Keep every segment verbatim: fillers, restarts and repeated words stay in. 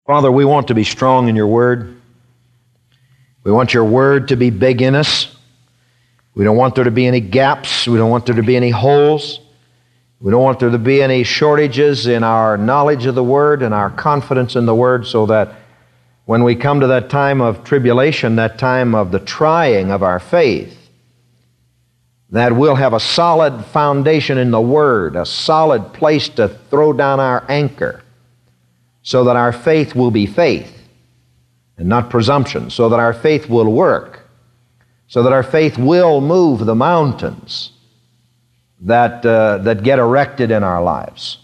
Father, we want to be strong in your word. We want your word to be big in us. We don't want there to be any gaps. We don't want there to be any holes. We don't want there to be any shortages in our knowledge of the word and our confidence in the word, so that when we come to that time of tribulation, that time of the trying of our faith, that we'll have a solid foundation in the word, a solid place to throw down our anchor, so that our faith will be faith and not presumption, so that our faith will work, so that our faith will move the mountains that, uh, that get erected in our lives.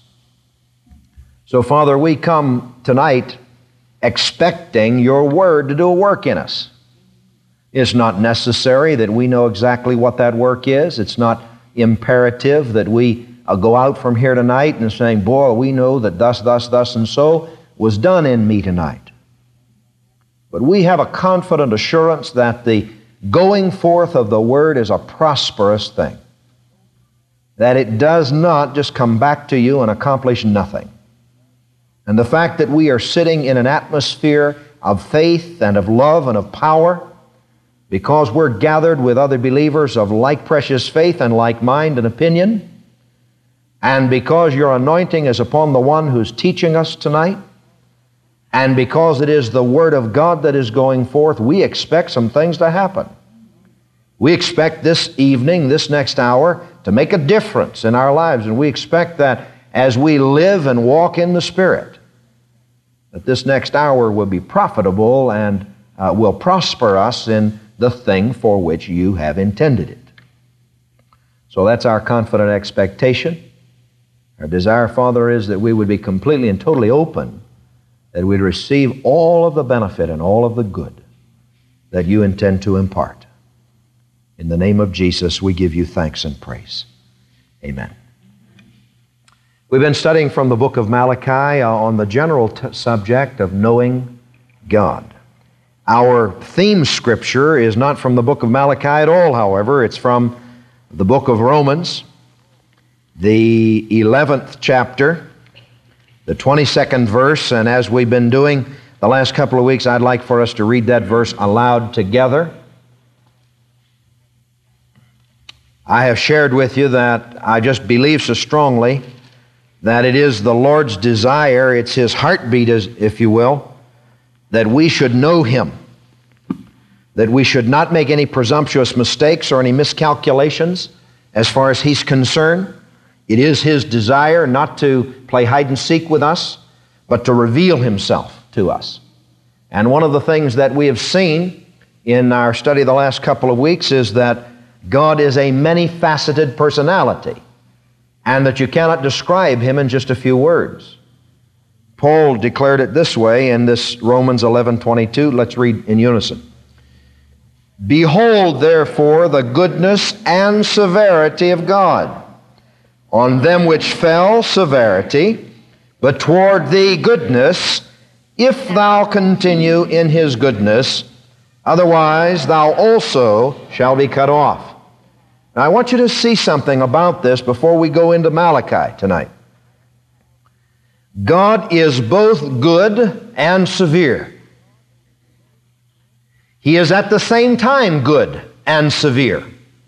So, Father, we come tonight expecting your word to do a work in us. It's not necessary that we know exactly what that work is. It's not imperative that we uh, go out from here tonight and saying, boy, we know that thus, thus, thus, and so was done in me tonight. But we have a confident assurance that the going forth of the word is a prosperous thing, that it does not just come back to you and accomplish nothing. And the fact that we are sitting in an atmosphere of faith and of love and of power, because we're gathered with other believers of like precious faith and like mind and opinion, and because your anointing is upon the one who's teaching us tonight, and because it is the Word of God that is going forth, we expect some things to happen. We expect this evening, this next hour, to make a difference in our lives, and we expect that as we live and walk in the Spirit, that this next hour will be profitable and uh, will prosper us in the thing for which you have intended it. So that's our confident expectation. Our desire, Father, is that we would be completely and totally open, that we'd receive all of the benefit and all of the good that you intend to impart. In the name of Jesus, we give you thanks and praise. Amen. We've been studying from the book of Malachi uh, on the general t- subject of knowing God. Our theme scripture is not from the book of Malachi at all, however. It's from the book of Romans, the eleventh chapter, the twenty-second verse, and as we've been doing the last couple of weeks, I'd like for us to read that verse aloud together. I have shared with you that I just believe so strongly that it is the Lord's desire, it's His heartbeat, if you will, that we should know Him, that we should not make any presumptuous mistakes or any miscalculations as far as He's concerned. It is His desire not to play hide and seek with us, but to reveal Himself to us. And one of the things that we have seen in our study the last couple of weeks is that God is a many-faceted personality, and that you cannot describe Him in just a few words. Paul declared it this way in this Romans eleven twenty-two. Let's read in unison. Behold, therefore, the goodness and severity of God. On them which fell, severity, but toward thee goodness, if thou continue in His goodness, otherwise thou also shalt be cut off. Now, I want you to see something about this before we go into Malachi tonight. God is both good and severe. He is at the same time good and severe.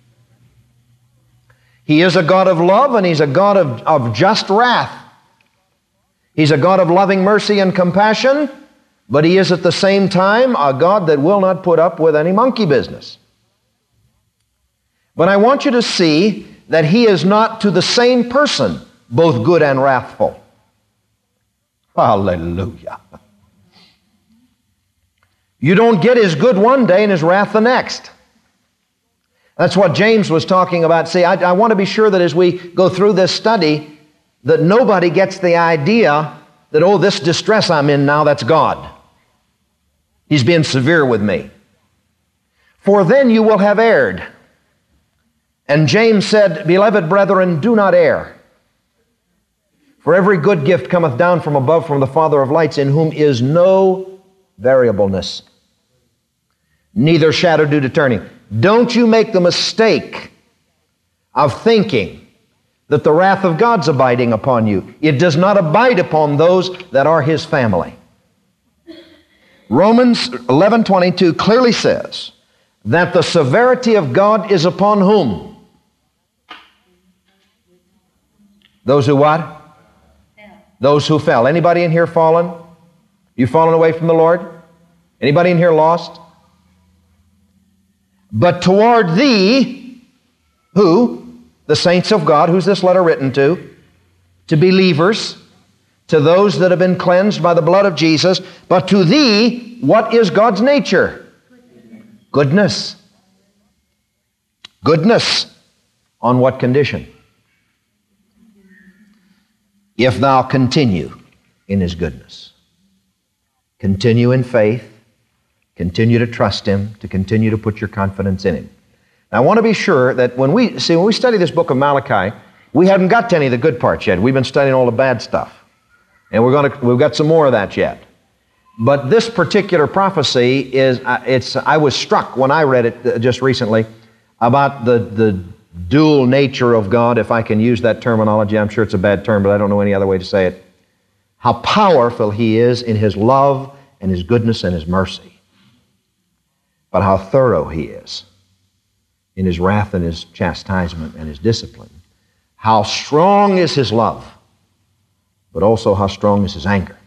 He is a God of love, and He's a God of, of just wrath. He's a God of loving mercy and compassion, but He is at the same time a God that will not put up with any monkey business. But I want you to see that He is not to the same person both good and wrathful. Hallelujah. You don't get His good one day and His wrath the next. That's what James was talking about. See, I, I want to be sure that as we go through this study, that nobody gets the idea that, oh, this distress I'm in now, that's God. He's being severe with me. For then you will have erred. And James said, Beloved brethren, do not err. For every good gift cometh down from above from the Father of lights, in whom is no variableness, neither shadow due to turning. Don't you make the mistake of thinking that the wrath of God's abiding upon you. It does not abide upon those that are His family. Romans eleven twenty-two clearly says that the severity of God is upon whom? Those who what? Fell. Those who fell. Anybody in here fallen? You fallen away from the Lord? Anybody in here lost? But toward thee, who? The saints of God. Who's this letter written to? To believers, to those that have been cleansed by the blood of Jesus. But to thee, what is God's nature? Goodness. Goodness. On what condition? If thou continue in His goodness. Continue in faith. Continue to trust Him. To continue to put your confidence in Him. Now, I want to be sure that when we, see, when we study this book of Malachi, we haven't got to any of the good parts yet. We've been studying all the bad stuff. And we're going to, we've got some more of that yet. But this particular prophecy is, uh, it's, I was struck when I read it uh, just recently about the, the dual nature of God, if I can use that terminology. I'm sure it's a bad term, but I don't know any other way to say it. How powerful He is in His love and His goodness and His mercy. But how thorough He is in His wrath and His chastisement and His discipline. How strong is His love, but also how strong is His anger.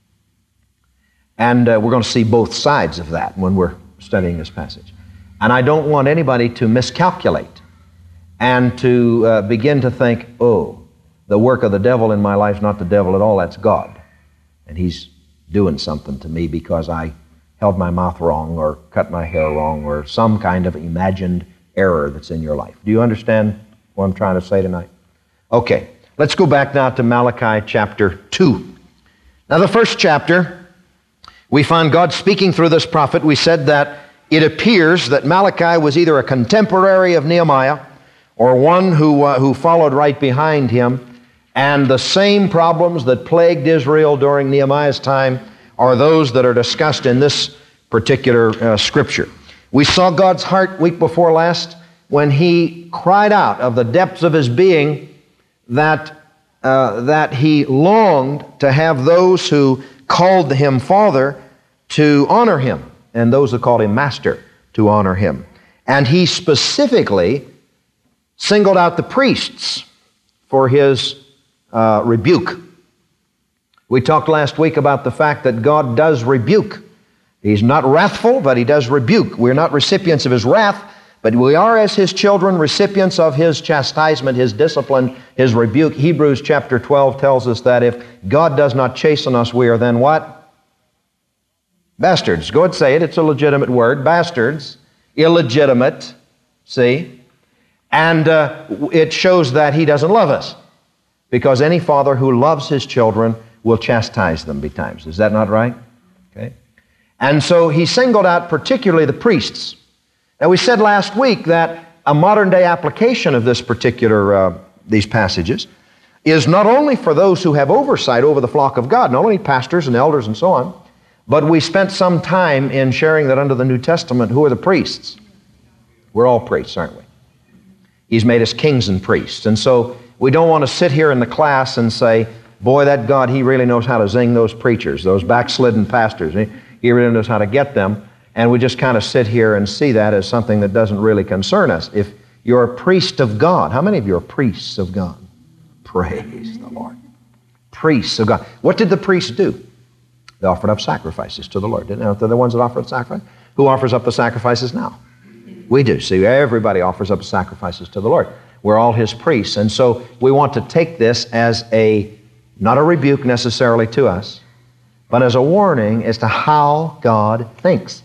And uh, we're going to see both sides of that when we're studying this passage. And I don't want anybody to miscalculate and to uh, begin to think, oh, the work of the devil in my life is not the devil at all, that's God. And he's doing something to me because I held my mouth wrong or cut my hair wrong or some kind of imagined error that's in your life. Do you understand what I'm trying to say tonight? Okay, let's go back now to Malachi chapter two. Now the first chapter, we find God speaking through this prophet. We said that it appears that Malachi was either a contemporary of Nehemiah or one who, uh, who followed right behind him. And the same problems that plagued Israel during Nehemiah's time are those that are discussed in this particular uh, scripture. We saw God's heart week before last when He cried out of the depths of His being that, uh, that He longed to have those who called Him Father to honor Him, and those who called Him Master to honor Him. And He specifically singled out the priests for His uh, rebuke. We talked last week about the fact that God does rebuke. He's not wrathful, but He does rebuke. We're not recipients of His wrath, but we are, as His children, recipients of His chastisement, His discipline, His rebuke. Hebrews chapter twelve tells us that if God does not chasten us, we are then what? Bastards. Go ahead and say it. It's a legitimate word. Bastards. Illegitimate. See? And uh, it shows that He doesn't love us, because any father who loves his children will chastise them betimes. Is that not right? Okay. And so He singled out particularly the priests. Now we said last week that a modern day application of this particular, uh, these passages is not only for those who have oversight over the flock of God, not only pastors and elders and so on, but we spent some time in sharing that under the New Testament, who are the priests? We're all priests, aren't we? He's made us kings and priests. And so we don't want to sit here in the class and say, boy, that God, He really knows how to zing those preachers, those backslidden pastors. He, he really knows how to get them. And we just kind of sit here and see that as something that doesn't really concern us. If you're a priest of God, how many of you are priests of God? Praise the Lord. Priests of God. What did the priests do? They offered up sacrifices to the Lord, didn't they? They're the ones that offered sacrifice. Who offers up the sacrifices now? We do. See, everybody offers up sacrifices to the Lord. We're all His priests. And so we want to take this as a, not a rebuke necessarily to us, but as a warning as to how God thinks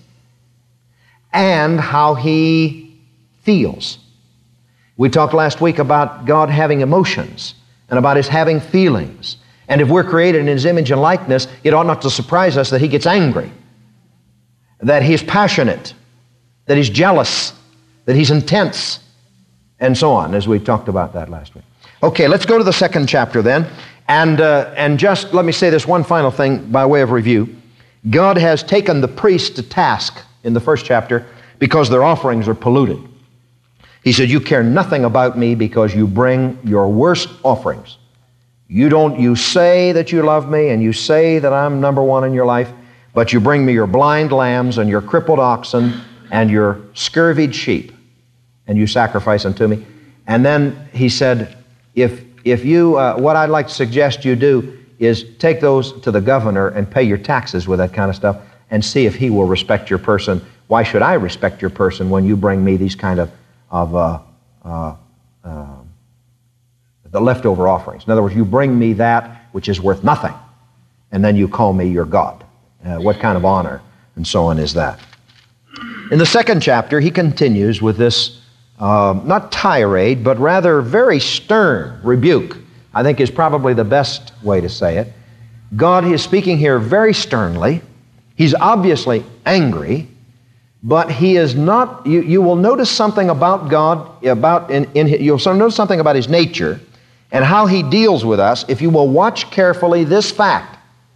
and how He feels. We talked last week about God having emotions and about His having feelings. And if we're created in His image and likeness, it ought not to surprise us that He gets angry, that He's passionate, that He's jealous, that He's intense, and so on, as we talked about that last week. Okay, let's go to the second chapter then. And, uh, and just let me say this one final thing by way of review. God has taken the priests to task in the first chapter because their offerings are polluted. He said, you care nothing about me because you bring your worst offerings. You don't, you say that you love me and you say that I'm number one in your life, but you bring me your blind lambs and your crippled oxen and your scurvied sheep, and you sacrifice unto me. And then he said, if, if you, uh, what I'd like to suggest you do is take those to the governor and pay your taxes with that kind of stuff and see if he will respect your person. Why should I respect your person when you bring me these kind of, of uh, uh, uh, the leftover offerings? In other words, you bring me that which is worth nothing, and then you call me your God. Uh, what kind of honor and so on is that? In the second chapter, he continues with this, uh, not tirade, but rather very stern rebuke, I think is probably the best way to say it. God is speaking here very sternly. He's obviously angry, but he is not, you, you will notice something about God, about in, in you'll notice something about his nature and how he deals with us if you will watch carefully this fact.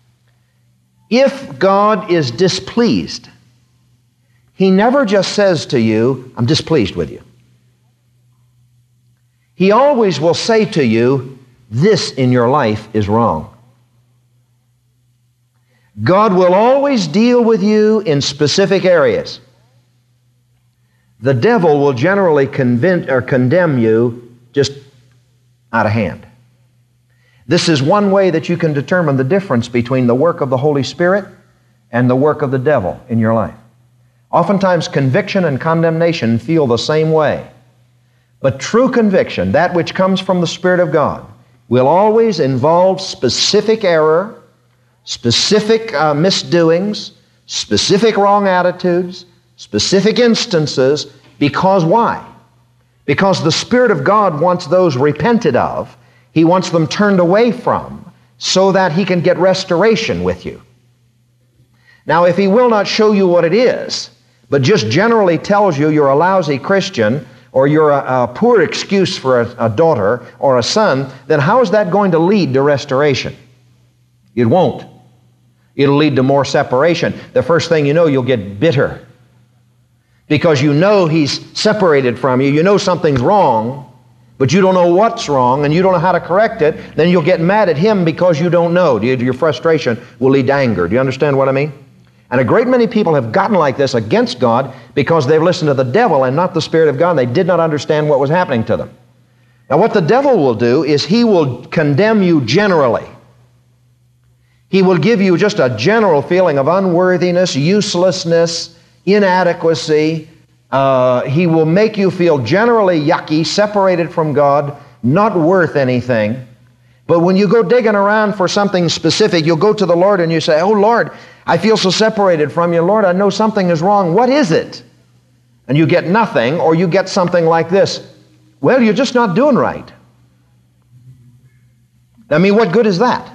If God is displeased, he never just says to you, I'm displeased with you. He always will say to you, this in your life is wrong. God will always deal with you in specific areas. The devil will generally convince or condemn you just out of hand. This is one way that you can determine the difference between the work of the Holy Spirit and the work of the devil in your life. Oftentimes, conviction and condemnation feel the same way. But true conviction, that which comes from the Spirit of God, will always involve specific error, specific uh, misdoings, specific wrong attitudes, specific instances. Because why? Because the Spirit of God wants those repented of. He wants them turned away from so that he can get restoration with you. Now, if he will not show you what it is, but just generally tells you you're a lousy Christian or you're a, a poor excuse for a, a daughter or a son, then how is that going to lead to restoration? It won't. It'll lead to more separation. The first thing you know, you'll get bitter because you know he's separated from you. You know something's wrong, but you don't know what's wrong and you don't know how to correct it. Then you'll get mad at him because you don't know. Your frustration will lead to anger. Do you understand what I mean? And a great many people have gotten like this against God because they've listened to the devil and not the Spirit of God. They did not understand what was happening to them. Now, what the devil will do is he will condemn you generally. He will give you just a general feeling of unworthiness, uselessness, inadequacy. Uh, he will make you feel generally yucky, separated from God, not worth anything. But when you go digging around for something specific, you'll go to the Lord and you say, oh Lord, I feel so separated from you. Lord, I know something is wrong. What is it? And you get nothing, or you get something like this. Well, you're just not doing right. I mean, what good is that?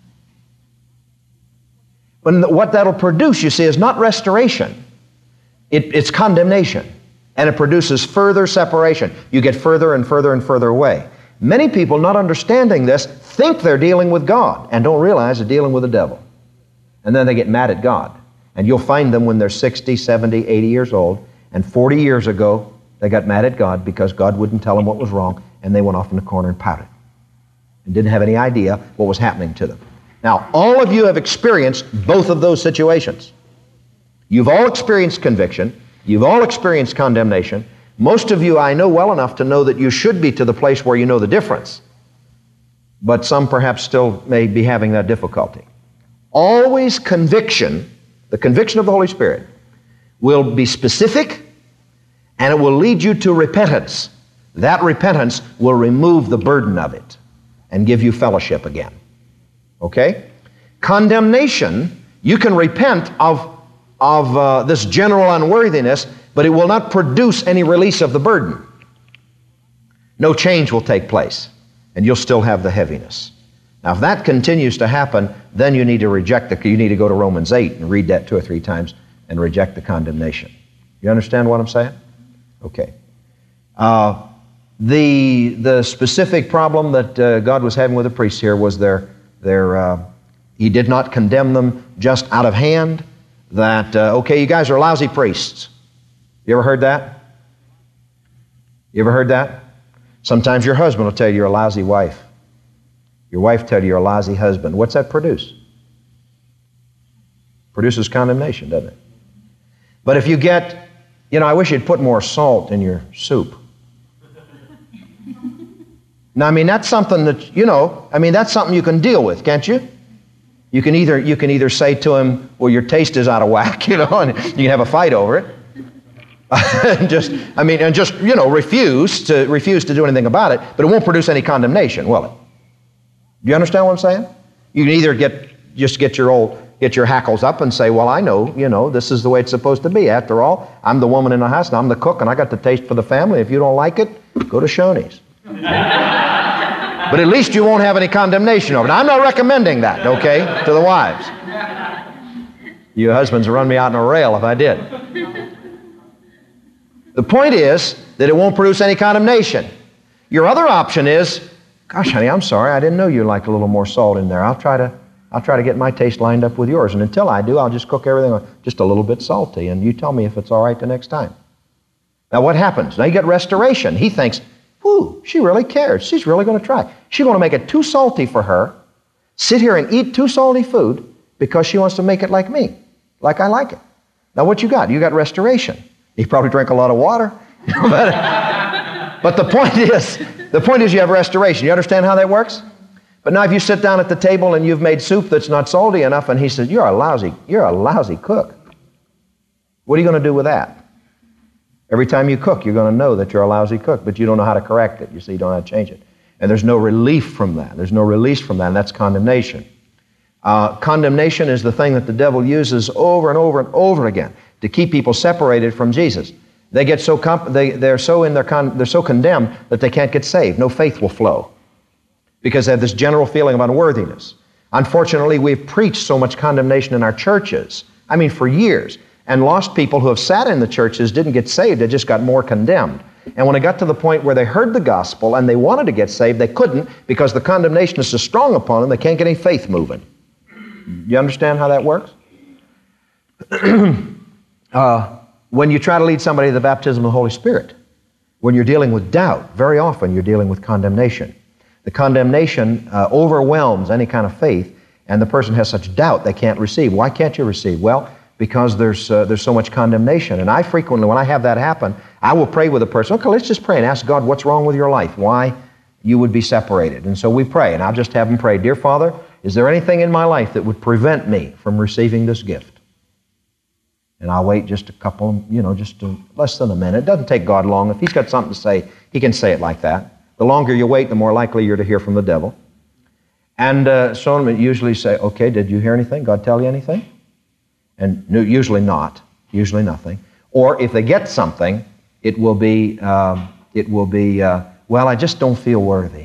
But what that'll produce, you see, is not restoration. It, it's condemnation. And it produces further separation. You get further and further and further away. Many people, not understanding this, think they're dealing with God and don't realize they're dealing with the devil. And then they get mad at God. And you'll find them when they're sixty, seventy, eighty years old. And forty years ago, they got mad at God because God wouldn't tell them what was wrong. And they went off in the corner and pouted. And didn't have any idea what was happening to them. Now, all of you have experienced both of those situations. You've all experienced conviction. You've all experienced condemnation. Most of you I know well enough to know that you should be to the place where you know the difference. But some perhaps still may be having that difficulty. Always conviction, the conviction of the Holy Spirit, will be specific and it will lead you to repentance. That repentance will remove the burden of it and give you fellowship again. Okay? Condemnation, you can repent of, of uh, this general unworthiness, but it will not produce any release of the burden. No change will take place, and you'll still have the heaviness. Now, if that continues to happen, then you need to reject the, you need to go to Romans eight and read that two or three times and reject the condemnation. You understand what I'm saying? Okay. Uh, the, the specific problem that uh, God was having with the priests here was their, their uh, He did not condemn them just out of hand, that, uh, okay, you guys are lousy priests. You ever heard that? You ever heard that? Sometimes your husband will tell you you're a lousy wife. Your wife tell you you're a lousy husband. What's that produce? Produces condemnation, doesn't it? But if you get, you know, I wish you'd put more salt in your soup. Now, I mean, that's something that, you know, I mean, that's something you can deal with, can't you? You can either, you can either say to him, well, your taste is out of whack, you know, and you can have a fight over it. and just, I mean, and just, you know, refuse to, refuse to do anything about it, but it won't produce any condemnation, will it? Do you understand what I'm saying? You can either get, just get your old, get your hackles up and say, well, I know, you know, this is the way it's supposed to be. After all, I'm the woman in the house and I'm the cook and I got the taste for the family. If you don't like it, go to Shoney's. But at least you won't have any condemnation over it. Now, I'm not recommending that, okay, to the wives. You husbands would run me out in a rail if I did. The point is that it won't produce any condemnation. Your other option is, gosh, honey, I'm sorry, I didn't know you liked a little more salt in there. I'll try to, I'll try to get my taste lined up with yours. And until I do, I'll just cook everything just a little bit salty. And you tell me if it's all right the next time. Now, what happens? Now you get restoration. He thinks, whew, she really cares. She's really going to try. She's going to make it too salty for her, sit here and eat too salty food because she wants to make it like me, like I like it. Now, what you got? You got restoration. You probably drink a lot of water. but, but the point is, the point is you have restoration. You understand how that works? But now if you sit down at the table and you've made soup that's not salty enough and he says, you're a lousy, you're a lousy cook. What are you going to do with that? Every time you cook, you're going to know that you're a lousy cook, but you don't know how to correct it. You see, you don't know how to change it. And there's no relief from that. There's no release from that, and that's condemnation. Uh, condemnation is the thing that the devil uses over and over and over again to keep people separated from Jesus. They get so comp- they, they're so in their con- they're so condemned that they can't get saved. No faith will flow because they have this general feeling of unworthiness. Unfortunately, we've preached so much condemnation in our churches. I mean, for years. And lost people who have sat in the churches didn't get saved. They just got more condemned. And when it got to the point where they heard the gospel and they wanted to get saved, they couldn't because the condemnation is so strong upon them, they can't get any faith moving. You understand how that works? uh, when you try to lead somebody to the baptism of the Holy Spirit, when you're dealing with doubt, very often you're dealing with condemnation. The condemnation uh, overwhelms any kind of faith, and the person has such doubt they can't receive. Why can't you receive? Well, because there's uh, there's so much condemnation. And I frequently, when I have that happen, I will pray with a person. Okay, let's just pray and ask God what's wrong with your life, why you would be separated. And so we pray, and I'll just have them pray, Dear Father, is there anything in my life that would prevent me from receiving this gift? And I'll wait just a couple, you know, just a, less than a minute. It doesn't take God long. If He's got something to say, He can say it like that. The longer you wait, the more likely you're to hear from the devil. And uh, so I usually say, okay, did you hear anything? God tell you anything? And usually not, usually nothing. Or if they get something, it will be, um, it will be, uh, well, I just don't feel worthy.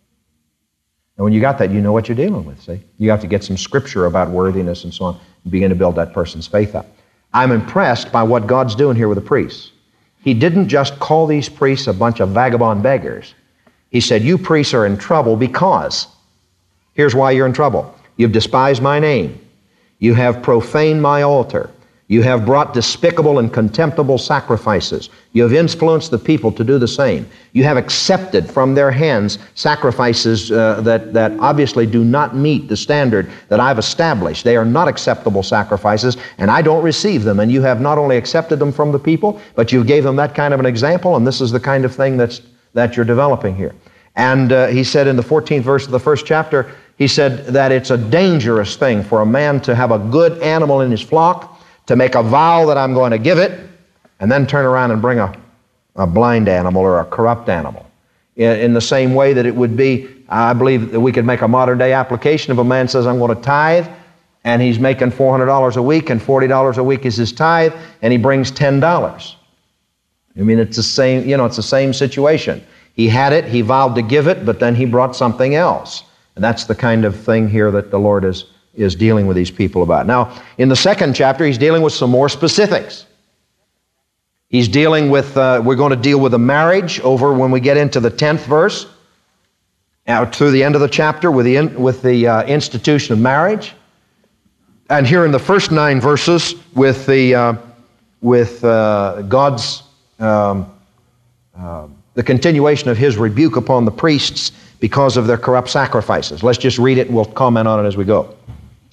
And when you got that, you know what you're dealing with, see? You have to get some scripture about worthiness and so on, and begin to build that person's faith up. I'm impressed by what God's doing here with the priests. He didn't just call these priests a bunch of vagabond beggars. He said, you priests are in trouble because, here's why you're in trouble. You've despised my name. You have profaned my altar. You have brought despicable and contemptible sacrifices. You have influenced the people to do the same. You have accepted from their hands sacrifices uh, that, that obviously do not meet the standard that I've established. They are not acceptable sacrifices, and I don't receive them. And you have not only accepted them from the people, but you gave them that kind of an example, and this is the kind of thing that's, that you're developing here. And uh, he said in the fourteenth verse of the first chapter, he said that it's a dangerous thing for a man to have a good animal in his flock, to make a vow that I'm going to give it, and then turn around and bring a, a blind animal or a corrupt animal. In, in the same way that it would be, I believe that we could make a modern day application if a man says, I'm going to tithe, and he's making four hundred dollars a week, and forty dollars a week is his tithe, and he brings ten dollars. I mean, it's the same, you know, it's the same situation. He had it, he vowed to give it, but then he brought something else. And that's the kind of thing here that the Lord is, is dealing with these people about. Now, in the second chapter, he's dealing with some more specifics. He's dealing with, uh, we're going to deal with a marriage over when we get into the tenth verse, out through the end of the chapter with the, in, with the uh, institution of marriage. And here in the first nine verses with, the, uh, with uh, God's, um, uh, the continuation of His rebuke upon the priests because of their corrupt sacrifices. Let's just read it and we'll comment on it as we go.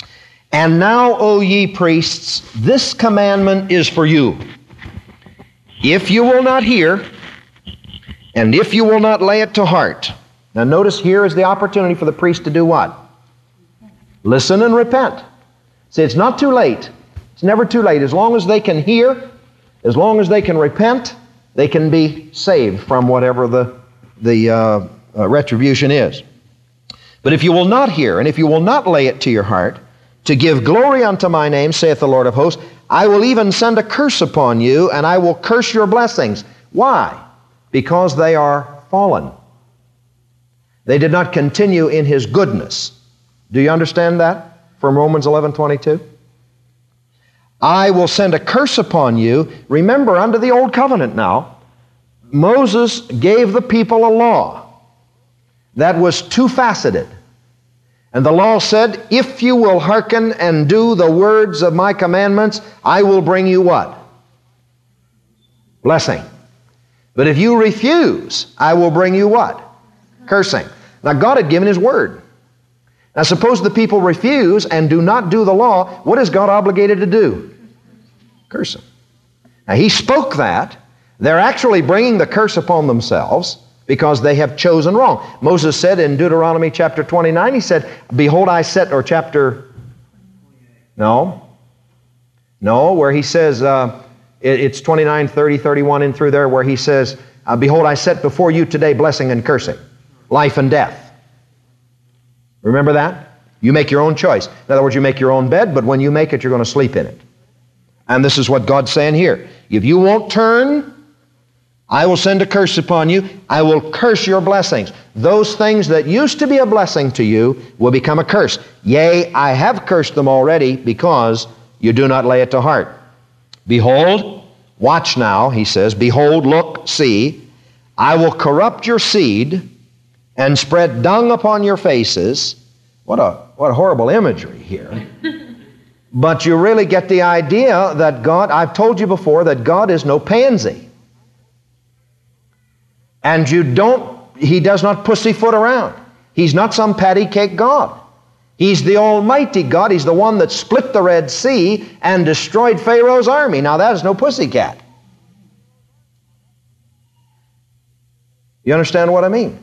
And now, O ye priests, this commandment is for you. If you will not hear, and if you will not lay it to heart. Now notice here is the opportunity for the priest to do what? Listen and repent. See, it's not too late. It's never too late. As long as they can hear, as long as they can repent, they can be saved from whatever the, the uh, uh, retribution is. But if you will not hear, and if you will not lay it to your heart, to give glory unto my name, saith the Lord of hosts, I will even send a curse upon you, and I will curse your blessings. Why? Because they are fallen. They did not continue in His goodness. Do you understand that from Romans eleven twenty-two? I will send a curse upon you. Remember, under the Old Covenant now, Moses gave the people a law that was two-faceted. And the law said, if you will hearken and do the words of my commandments, I will bring you what? Blessing. But if you refuse, I will bring you what? Cursing. Now God had given His word. Now suppose the people refuse and do not do the law, what is God obligated to do? Curse them. Now He spoke that. They're actually bringing the curse upon themselves because they have chosen wrong. Moses said in Deuteronomy chapter twenty-nine, he said, behold, I set, or chapter, no, no, where he says, uh, it, it's twenty-nine, thirty, thirty-one and through there, where he says, uh, behold, I set before you today blessing and cursing, life and death. Remember that? You make your own choice. In other words, you make your own bed, but when you make it, you're going to sleep in it. And this is what God's saying here. If you won't turn, I will send a curse upon you. I will curse your blessings. Those things that used to be a blessing to you will become a curse. Yea, I have cursed them already because you do not lay it to heart. Behold, watch now, he says, behold, look, see, I will corrupt your seed and spread dung upon your faces. What a, what a horrible imagery here. But you really get the idea that God, I've told you before that God is no pansy. And you don't, He does not pussyfoot around. He's not some patty cake God. He's the Almighty God. He's the one that split the Red Sea and destroyed Pharaoh's army. Now that is no pussycat. You understand what I mean?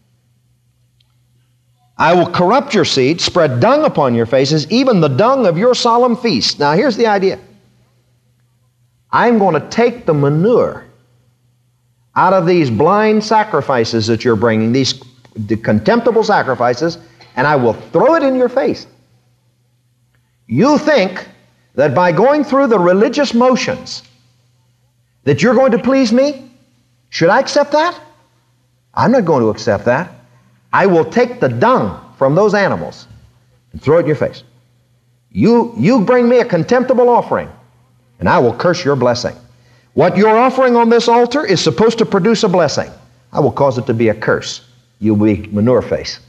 I will corrupt your seed, spread dung upon your faces, even the dung of your solemn feasts. Now here's the idea. I'm going to take the manure out of these blind sacrifices that you're bringing, these contemptible sacrifices, and I will throw it in your face. You think that by going through the religious motions that you're going to please me? Should I accept that? I'm not going to accept that. I will take the dung from those animals and throw it in your face. You, you bring me a contemptible offering, and I will curse your blessing. What you're offering on this altar is supposed to produce a blessing. I will cause it to be a curse. You'll be manure face.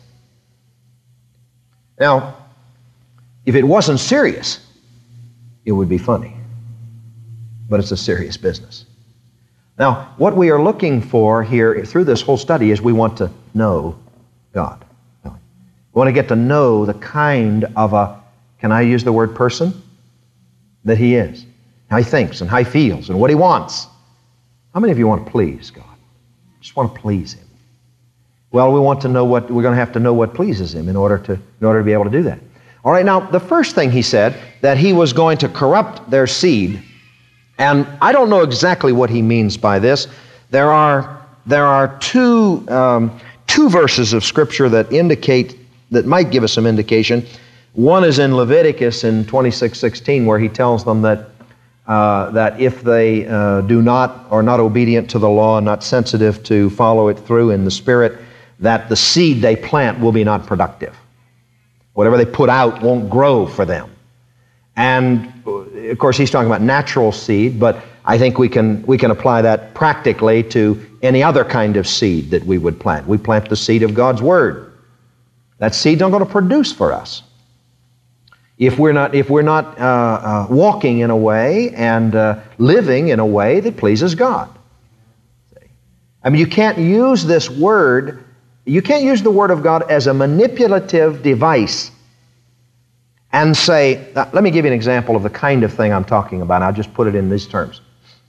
Now, if it wasn't serious, it would be funny. But it's a serious business. Now, what we are looking for here through this whole study is we want to know God. We want to get to know the kind of a, can I use the word person? That He is. How He thinks and how He feels and what He wants. How many of you want to please God? Just want to please Him. Well, we want to know what, we're going to have to know what pleases Him in order to, in order to be able to do that. All right, now, the first thing He said, that He was going to corrupt their seed, and I don't know exactly what He means by this. There are, there are two, um, two verses of Scripture that indicate, that might give us some indication. One is in Leviticus in twenty-six sixteen, where He tells them that Uh, that if they uh, do not, are not obedient to the law, and not sensitive to follow it through in the Spirit, that the seed they plant will be not productive. Whatever they put out won't grow for them. And of course, he's talking about natural seed, but I think we can, we can apply that practically to any other kind of seed that we would plant. We plant the seed of God's Word. That seed's not going to produce for us. If we're not, if we're not uh, uh, walking in a way and uh, living in a way that pleases God. I mean, you can't use this word, you can't use the Word of God as a manipulative device and say, uh, let me give you an example of the kind of thing I'm talking about. I'll just put it in these terms.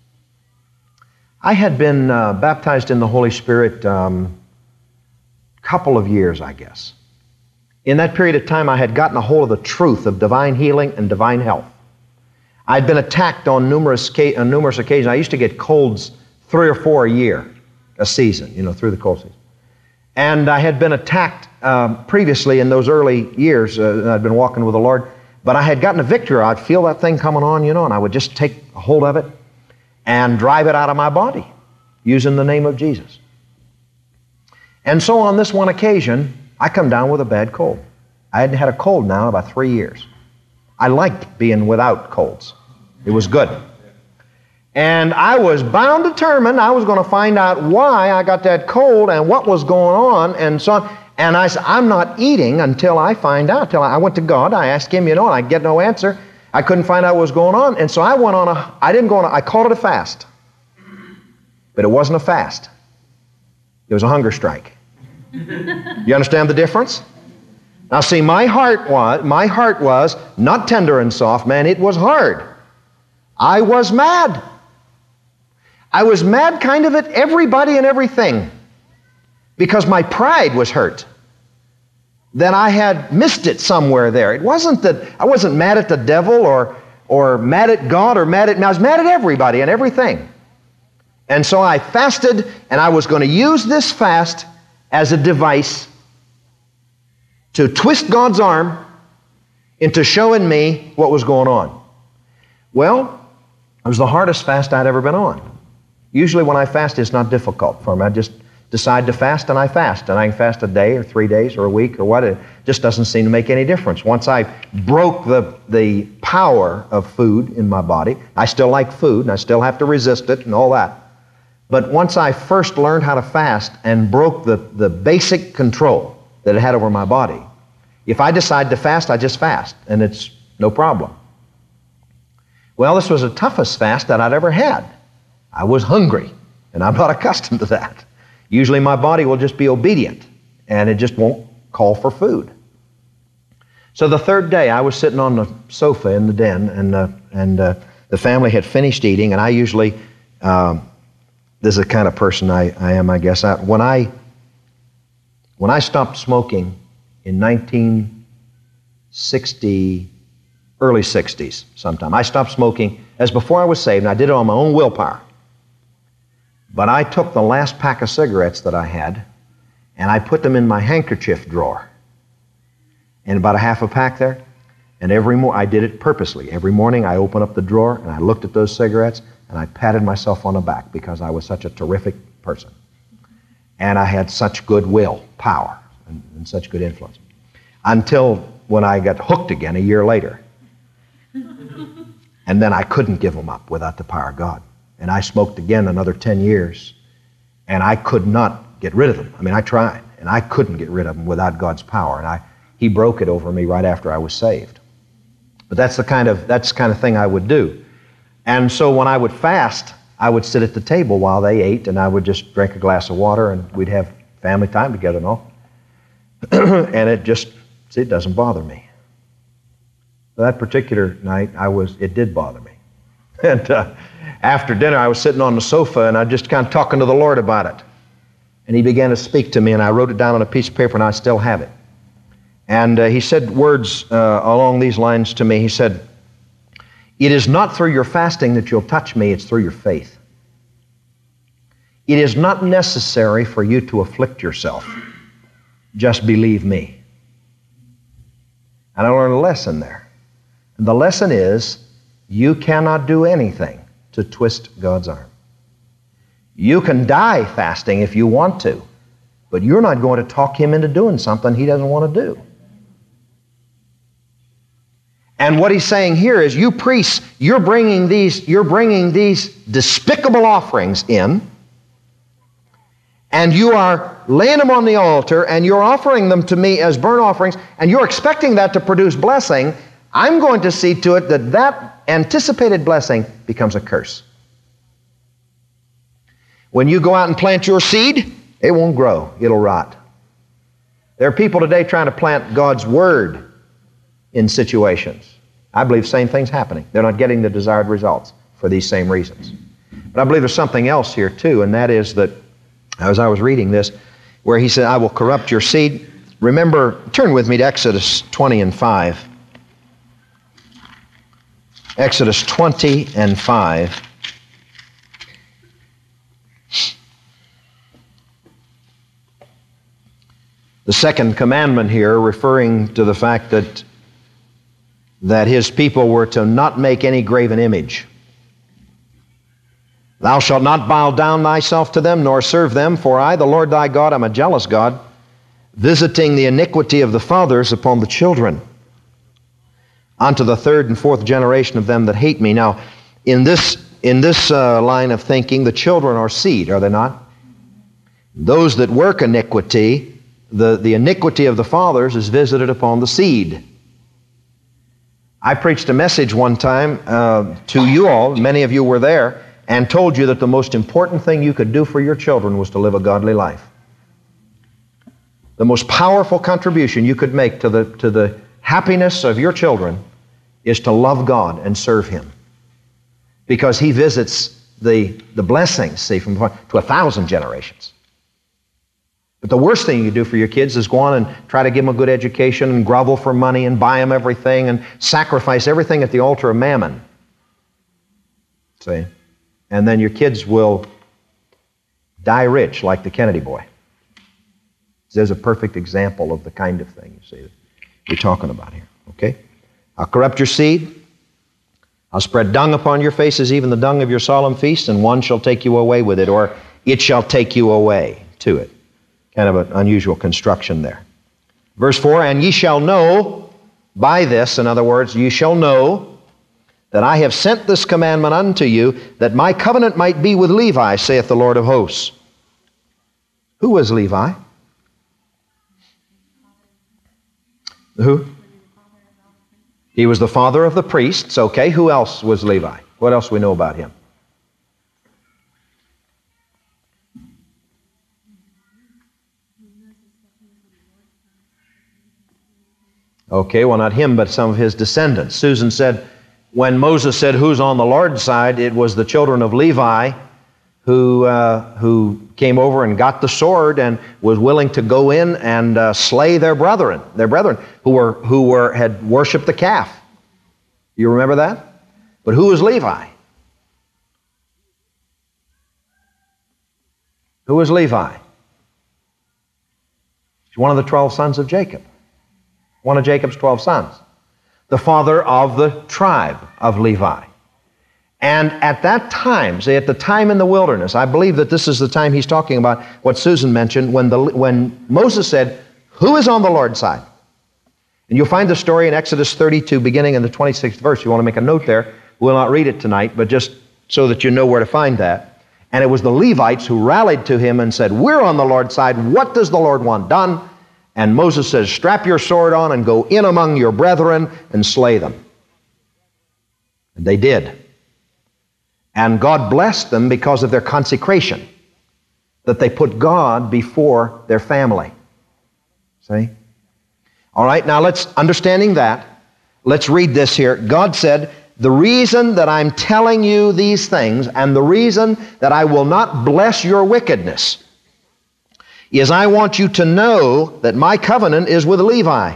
I had been uh, baptized in the Holy Spirit a um, couple of years, I guess. In that period of time, I had gotten a hold of the truth of divine healing and divine health. I'd been attacked on numerous, on numerous occasions. I used to get colds three or four a year, a season, you know, through the cold season. And I had been attacked um, previously in those early years. Uh, I'd been walking with the Lord. But I had gotten a victory. I'd feel that thing coming on, you know, and I would just take a hold of it and drive it out of my body using the name of Jesus. And so on this one occasion, I come down with a bad cold. I hadn't had a cold now in about three years. I liked being without colds. It was good. And I was bound determined I was going to find out why I got that cold and what was going on and so on. And I said, I'm not eating until I find out. Till I, I went to God, I asked Him, you know, and I get no answer. I couldn't find out what was going on. And so I went on a, I didn't go on a, I called it a fast. But it wasn't a fast. It was a hunger strike. You understand the difference? Now see, my heart was, my heart was not tender and soft, man, it was hard. I was mad. I was mad kind of at everybody and everything because my pride was hurt. That I had missed it somewhere there. It wasn't that I wasn't mad at the devil or, or mad at God or mad at me. I was mad at everybody and everything. And so I fasted, and I was going to use this fast as a device to twist God's arm into showing me what was going on. Well, it was the hardest fast I'd ever been on. Usually when I fast, it's not difficult for me. I just decide to fast, and I fast. And I can fast a day or three days or a week or what. It just doesn't seem to make any difference. Once I broke the, the power of food in my body, I still like food, and I still have to resist it and all that. But once I first learned how to fast and broke the, the basic control that it had over my body, if I decide to fast, I just fast, and it's no problem. Well, this was the toughest fast that I'd ever had. I was hungry, and I'm not accustomed to that. Usually my body will just be obedient, and it just won't call for food. So the third day, I was sitting on the sofa in the den, and, uh, and uh, the family had finished eating, and I usually, um, this is the kind of person I, I am, I guess. I, when, I, when I stopped smoking in nineteen sixty, early sixties sometime, I stopped smoking as before I was saved, and I did it on my own willpower. But I took the last pack of cigarettes that I had, and I put them in my handkerchief drawer. And about a half a pack there, and every morning, I did it purposely. Every morning I opened up the drawer, and I looked at those cigarettes, and I patted myself on the back because I was such a terrific person. And I had such good will, power, and, and such good influence. Until when I got hooked again a year later. And then I couldn't give them up without the power of God. And I smoked again another ten years, and I could not get rid of them. I mean, I tried, and I couldn't get rid of them without God's power. And I, He broke it over me right after I was saved. But that's the kind of that's the kind of thing I would do. And so when I would fast, I would sit at the table while they ate, and I would just drink a glass of water, and we'd have family time together and all. And it just, see, it doesn't bother me. That particular night, I was it did bother me. And uh, after dinner, I was sitting on the sofa, and I just kind of talking to the Lord about it. And He began to speak to me, and I wrote it down on a piece of paper, and I still have it. And uh, He said words uh, along these lines to me. He said, "It is not through your fasting that you'll touch me, it's through your faith. It is not necessary for you to afflict yourself. Just believe me." And I learned a lesson there. And the lesson is, you cannot do anything to twist God's arm. You can die fasting if you want to, but you're not going to talk Him into doing something He doesn't want to do. And what He's saying here is, you priests, you're bringing these, you're bringing these despicable offerings in, and you are laying them on the altar, and you're offering them to me as burnt offerings, and you're expecting that to produce blessing. I'm going to see to it that that anticipated blessing becomes a curse. When you go out and plant your seed, it won't grow. It'll rot. There are people today trying to plant God's Word, in situations. I believe same thing's happening. They're not getting the desired results for these same reasons. But I believe there's something else here too, and that is that, as I was reading this, where he said, I will corrupt your seed. Remember, turn with me to Exodus twenty and five. Exodus twenty and five. The second commandment here, referring to the fact that, that his people were to not make any graven image. Thou shalt not bow down thyself to them, nor serve them, for I, the Lord thy God, am a jealous God, visiting the iniquity of the fathers upon the children, unto the third and fourth generation of them that hate me. Now, in this, in this uh, line of thinking, the children are seed, are they not? Those that work iniquity, the, the iniquity of the fathers is visited upon the seed. I preached a message one time uh, to you all, many of you were there, and told you that the most important thing you could do for your children was to live a godly life. The most powerful contribution you could make to the, to the happiness of your children is to love God and serve Him. Because He visits the, the blessings, see, from to a thousand generations. But the worst thing you can do for your kids is go on and try to give them a good education and grovel for money and buy them everything and sacrifice everything at the altar of mammon. See? And then your kids will die rich like the Kennedy boy. There's a perfect example of the kind of thing, you see, that we're talking about here. Okay? I'll corrupt your seed. I'll spread dung upon your faces, even the dung of your solemn feast, and one shall take you away with it, or it shall take you away to it. Kind of an unusual construction there. Verse four, and ye shall know by this, in other words, ye shall know that I have sent this commandment unto you, that my covenant might be with Levi, saith the Lord of hosts. Who was Levi? Who? He was the father of the priests, okay. Who else was Levi? What else do we know about him? Okay, well, not him, but some of his descendants. Susan said, when Moses said, who's on the Lord's side, it was the children of Levi who, uh, who came over and got the sword and was willing to go in and uh, slay their brethren, their brethren who were, who were, had worshipped the calf. You remember that? But who was Levi? Who was Levi? He's one of the twelve sons of Jacob. One of Jacob's twelve sons. The father of the tribe of Levi. And at that time, say at the time in the wilderness, I believe that this is the time he's talking about, what Susan mentioned, when, the, when Moses said, who is on the Lord's side? And you'll find the story in Exodus thirty-two, beginning in the twenty-sixth verse. You want to make a note there. We'll not read it tonight, but just so that you know where to find that. And it was the Levites who rallied to him and said, we're on the Lord's side. What does the Lord want done? And Moses says, strap your sword on and go in among your brethren and slay them. And they did. And God blessed them because of their consecration, that they put God before their family. See? All right, now let's, understanding that, let's read this here. God said, the reason that I'm telling you these things and the reason that I will not bless your wickedness is I want you to know that my covenant is with Levi.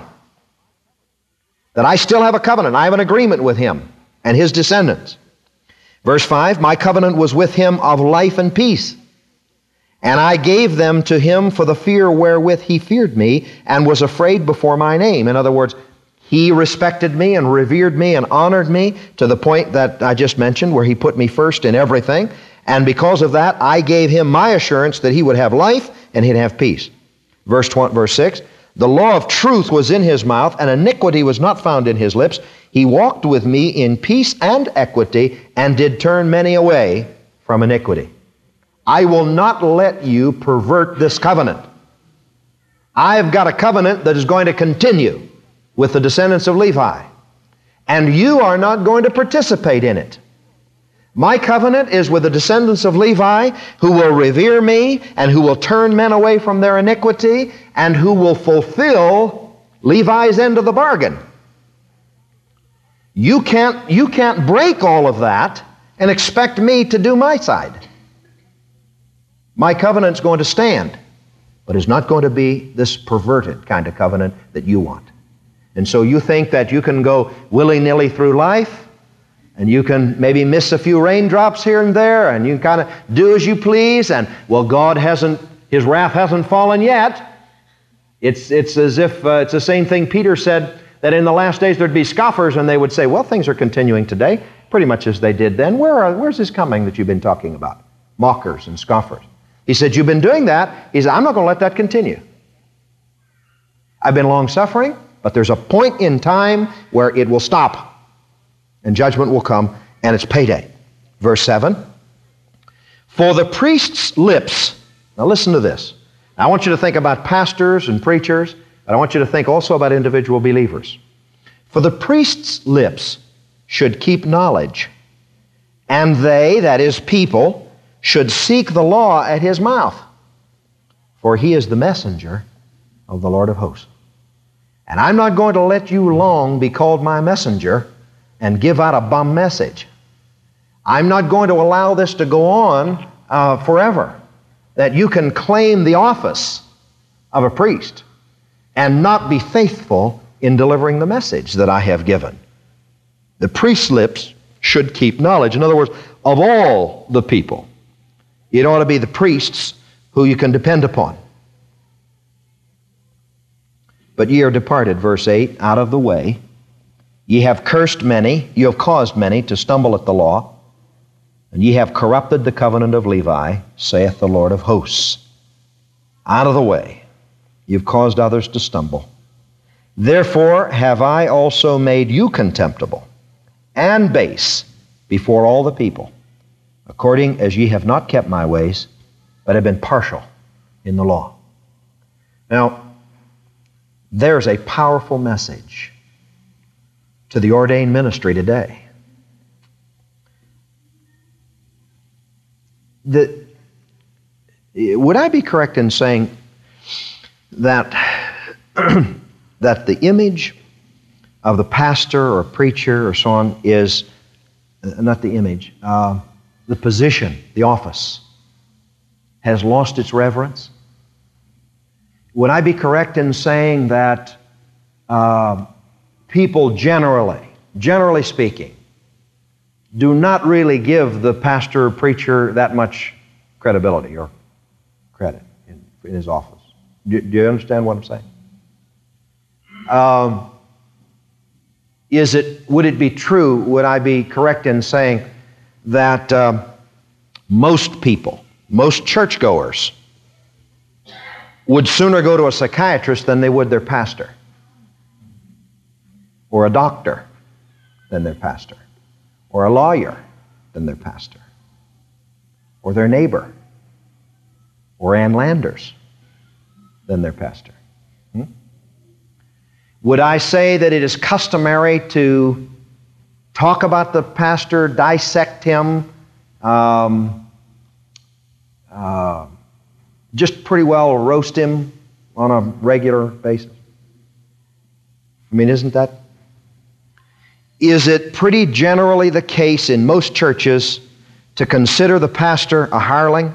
That I still have a covenant. I have an agreement with him and his descendants. Verse five, my covenant was with him of life and peace. And I gave them to him for the fear wherewith he feared me and was afraid before my name. In other words, he respected me and revered me and honored me to the point that I just mentioned, where he put me first in everything. And because of that, I gave him my assurance that he would have life and he'd have peace. Verse twenty, verse six, the law of truth was in his mouth, and iniquity was not found in his lips. He walked with me in peace and equity, and did turn many away from iniquity. I will not let you pervert this covenant. I've got a covenant that is going to continue with the descendants of Levi, and you are not going to participate in it. My covenant is with the descendants of Levi, who will revere me and who will turn men away from their iniquity and who will fulfill Levi's end of the bargain. You can't, you can't break all of that and expect me to do my side. My covenant's going to stand, but it's not going to be this perverted kind of covenant that you want. And so you think that you can go willy-nilly through life, and you can maybe miss a few raindrops here and there, and you can kind of do as you please, and, well, God hasn't, His wrath hasn't fallen yet. It's, it's as if, uh, it's the same thing Peter said, that in the last days there'd be scoffers, and they would say, well, things are continuing today, pretty much as they did then. Where are, where's this coming that you've been talking about? Mockers and scoffers. He said, you've been doing that. He said, I'm not going to let that continue. I've been long-suffering, but there's a point in time where it will stop, and judgment will come, and it's payday. Verse seven, for the priest's lips, now listen to this. Now I want you to think about pastors and preachers, but I want you to think also about individual believers. For the priest's lips should keep knowledge, and they, that is people, should seek the law at his mouth, for he is the messenger of the Lord of hosts. And I'm not going to let you long be called my messenger and give out a bum message. I'm not going to allow this to go on uh, forever, that you can claim the office of a priest and not be faithful in delivering the message that I have given. The priest's lips should keep knowledge. In other words, of all the people, it ought to be the priests who you can depend upon. But ye are departed, verse eight, out of the way. Ye have cursed many, you have caused many to stumble at the law, and ye have corrupted the covenant of Levi, saith the Lord of hosts. Out of the way. You've caused others to stumble. Therefore have I also made you contemptible and base before all the people, according as ye have not kept my ways, but have been partial in the law. Now, there's a powerful message to the ordained ministry today. The, would I be correct in saying that, that the image of the pastor or preacher or so on is, uh, not the image, uh, the position, the office, has lost its reverence? Would I be correct in saying that uh, people generally, generally speaking, do not really give the pastor or preacher that much credibility or credit in, in his office? Do, do you understand what I'm saying? Um, is it, would it be true, would I be correct in saying that um, most people, most churchgoers, would sooner go to a psychiatrist than they would their pastor, or a doctor than their pastor, or a lawyer than their pastor, or their neighbor, or Ann Landers than their pastor? Hmm? Would I say that it is customary to talk about the pastor, dissect him, um, uh, just pretty well roast him on a regular basis? I mean, isn't that? Is it pretty generally the case in most churches to consider the pastor a hireling?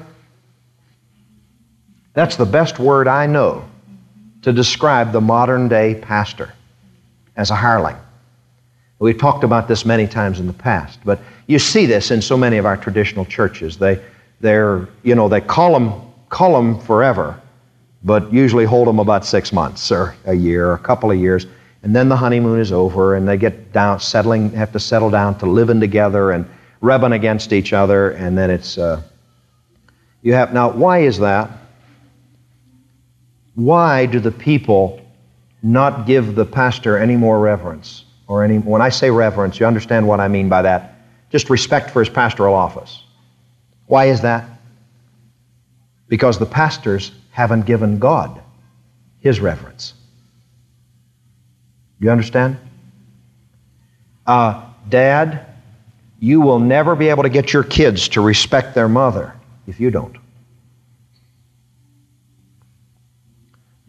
That's the best word I know to describe the modern day pastor, as a hireling. We've talked about this many times in the past, but you see this in so many of our traditional churches. They, they're, you know, they call them, call them forever, but usually hold them about six months or a year or a couple of years, and then the honeymoon is over, and they get down, settling, have to settle down to living together and rubbing against each other, and then it's, uh, you have, now why is that? Why do the people not give the pastor any more reverence? Or any, when I say reverence, you understand what I mean by that. Just respect for his pastoral office. Why is that? Because the pastors haven't given God his reverence. You understand? Uh, Dad, you will never be able to get your kids to respect their mother if you don't.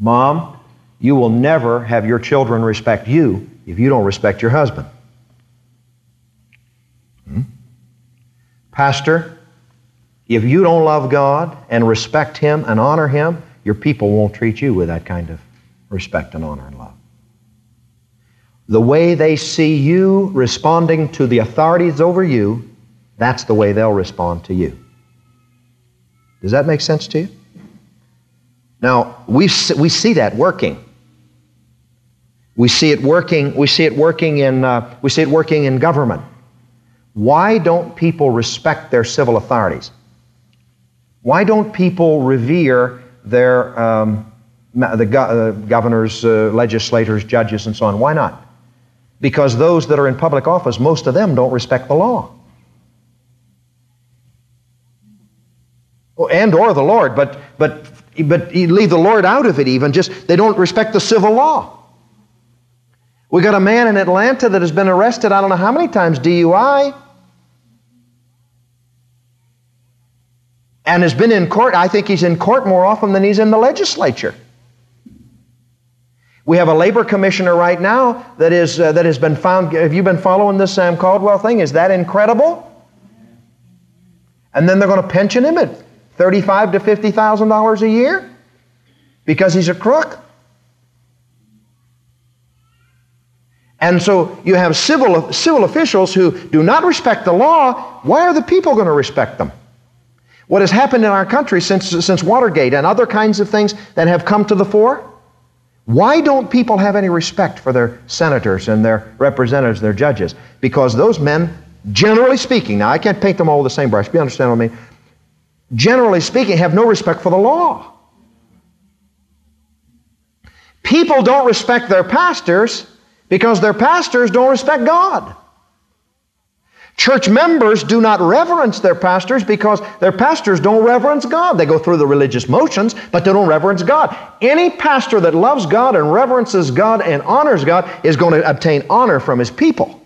Mom, you will never have your children respect you if you don't respect your husband. Pastor, if you don't love God and respect Him and honor Him, your people won't treat you with that kind of respect and honor and love. The way they see you responding to the authorities over you, that's the way they'll respond to you. Does that make sense to you? Now, we we see that working. We see it working. We see it working in. Uh, we see it working in government. Why don't people respect their civil authorities? Why don't people revere their um, the go- uh, governors, uh, legislators, judges, and so on? Why not? Because those that are in public office, most of them don't respect the law. And or the Lord, but but but you leave the Lord out of it even, just they don't respect the civil law. We got a man in Atlanta that has been arrested, I don't know how many times, D U I, and has been in court. I think he's in court more often than he's in the legislature. We have a labor commissioner right now that is uh, that has been found. Have you been following this Sam Caldwell thing? Is that incredible? And then they're going to pension him at thirty-five to fifty thousand dollars a year because he's a crook. And so you have civil civil officials who do not respect the law. Why are the people going to respect them? What has happened in our country since since Watergate and other kinds of things that have come to the fore? Why don't people have any respect for their senators and their representatives, their judges? Because those men, generally speaking, now I can't paint them all with the same brush, but you understand what I mean? Generally speaking, have no respect for the law. People don't respect their pastors because their pastors don't respect God. Church members do not reverence their pastors because their pastors don't reverence God. They go through the religious motions, but they don't reverence God. Any pastor that loves God and reverences God and honors God is going to obtain honor from his people.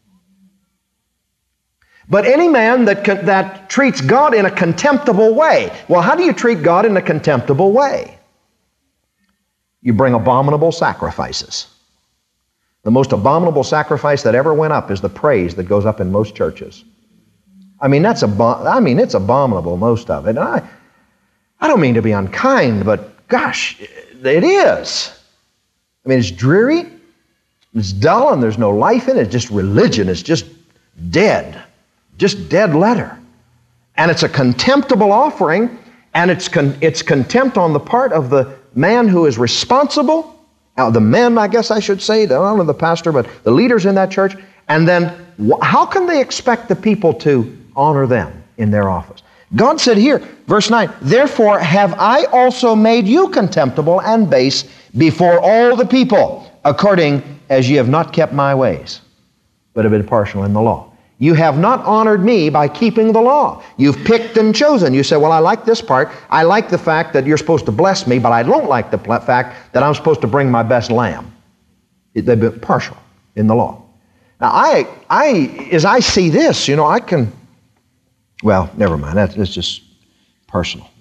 But any man that, that treats God in a contemptible way, well, how do you treat God in a contemptible way? You bring abominable sacrifices. The most abominable sacrifice that ever went up is the praise that goes up in most churches. I mean, that's abo- I mean, it's abominable, most of it. And I, I don't mean to be unkind, but gosh, it is. I mean, it's dreary, it's dull, and there's no life in it. It's just religion. It's just dead, just dead letter. And it's a contemptible offering, and it's con- it's contempt on the part of the man who is responsible. Now, the men, I guess I should say, not only the pastor, but the leaders in that church. And then, wh- how can they expect the people to honor them in their office? God said here, verse nine, "Therefore have I also made you contemptible and base before all the people, according as ye have not kept my ways, but have been partial in the law." You have not honored me by keeping the law. You've picked and chosen. You say, well, I like this part. I like the fact that you're supposed to bless me, but I don't like the pl- fact that I'm supposed to bring my best lamb. It, they've been partial in the law. Now, I, I, as I see this, you know, I can, well, never mind. That, that's just personal.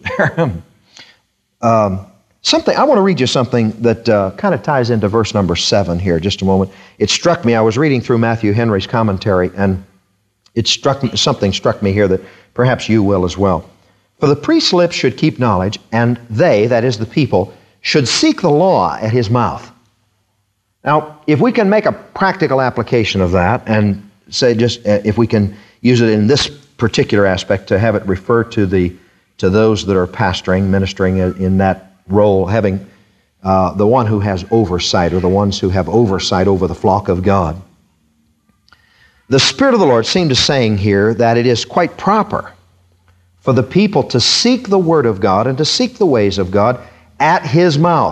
um, something, I want to read you something that uh, kind of ties into verse number seven here, just a moment. It struck me. I was reading through Matthew Henry's commentary, and It struck me, something struck me here that perhaps you will as well. "For the priest's lips should keep knowledge, and they," that is the people, "should seek the law at his mouth." Now, if we can make a practical application of that and say just uh, if we can use it in this particular aspect to have it refer to the to those that are pastoring, ministering in that role, having uh, the one who has oversight or the ones who have oversight over the flock of God. The Spirit of the Lord seemed to saying here that it is quite proper for the people to seek the Word of God and to seek the ways of God at His mouth.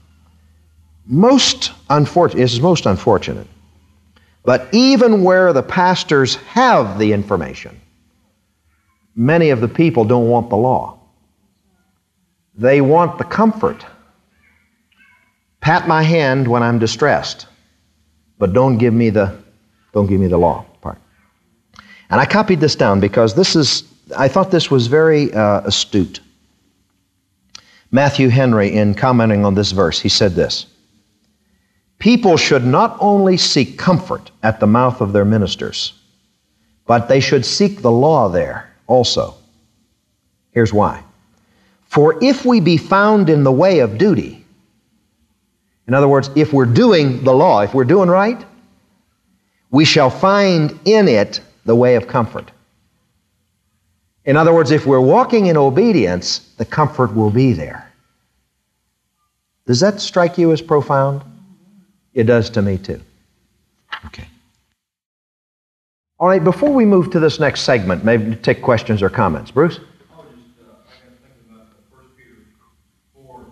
Most unfortunate, this is most unfortunate, but even where the pastors have the information, many of the people don't want the law. They want the comfort. Pat my hand when I'm distressed, but don't give me the Don't give me the law part. And I copied this down because this is, I thought this was very uh, astute. Matthew Henry, in commenting on this verse, he said this: "People should not only seek comfort at the mouth of their ministers, But they should seek the law there also. Here's why. For if we be found in the way of duty, in other words, if we're doing the law, if we're doing right, we shall find in it the way of comfort. In other words, if we're walking in obedience, the comfort will be there. Does that strike you as profound? It does to me too. Okay. All right, before we move to this next segment, maybe take questions or comments. Bruce? Oh, just, uh, I got to think about the First Peter four,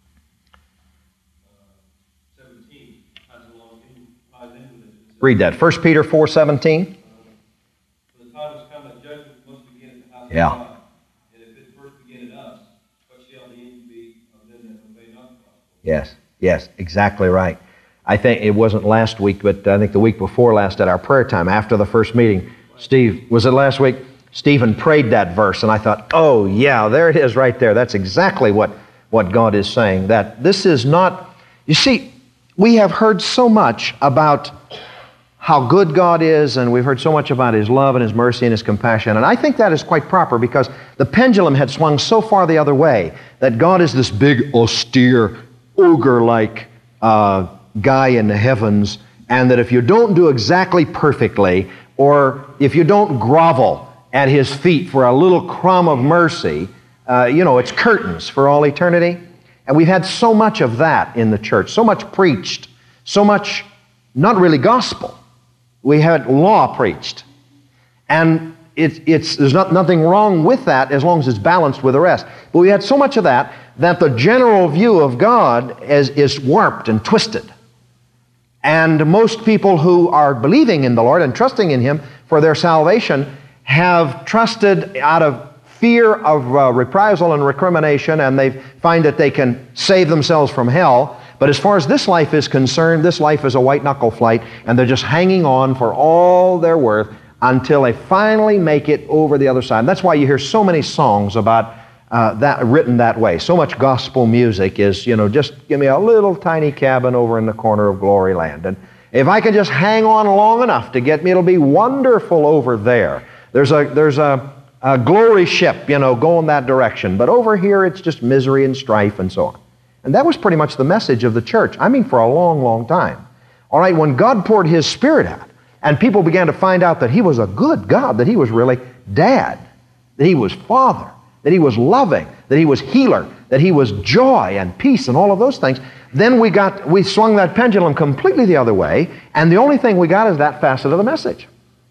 seventeen, ties along in, ties into this. Read that. First Peter four seventeen. For the time has come that judgment must begin at the house Yeah. of God. And if it first begin in us, what shall the end be of them that obey not the gospel? Yes, yes, exactly right. I think it wasn't last week, but I think the week before last at our prayer time, after the first meeting, Steve, was it last week? Stephen prayed that verse, and I thought, oh yeah, there it is right there. That's exactly what, what God is saying. That this is not, you see, we have heard so much about how good God is, and we've heard so much about His love and His mercy and His compassion, and I think that is quite proper because the pendulum had swung so far the other way that God is this big, austere, ogre-like uh, guy in the heavens, and that if you don't do exactly perfectly, or if you don't grovel at His feet for a little crumb of mercy, uh, you know, it's curtains for all eternity. And we've had so much of that in the church, so much preached, so much not really gospel. We had law preached. And it, it's, there's not, nothing wrong with that as long as it's balanced with the rest. But we had so much of that that the general view of God is, is warped and twisted. And most people who are believing in the Lord and trusting in Him for their salvation have trusted out of fear of uh, reprisal and recrimination, and they find that they can save themselves from hell. But as far as this life is concerned, this life is a white-knuckle flight, and they're just hanging on for all they're worth until they finally make it over the other side. That's why you hear so many songs about Uh, that written that way. So much gospel music is, you know, just give me a little tiny cabin over in the corner of glory land. And if I can just hang on long enough to get me, it'll be wonderful over there. There's a, there's a, a glory ship, you know, going that direction. But over here, it's just misery and strife and so on. And that was pretty much the message of the church. I mean, for a long, long time. All right, when God poured His Spirit out, and people began to find out that He was a good God, that He was really Dad, that He was Father, that He was loving, that He was healer, that He was joy and peace and all of those things, then we got, we swung that pendulum completely the other way, and the only thing we got is that facet of the message.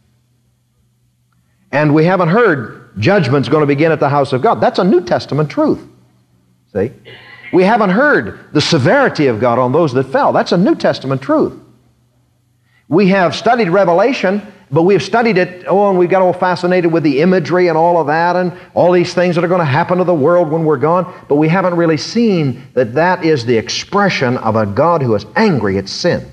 And we haven't heard judgment's going to begin at the house of God. That's a New Testament truth. See? We haven't heard the severity of God on those that fell. That's a New Testament truth. We have studied Revelation, but we've studied it, oh, and we got all fascinated with the imagery and all of that and all these things that are going to happen to the world when we're gone, but we haven't really seen that that is the expression of a God who is angry at sin.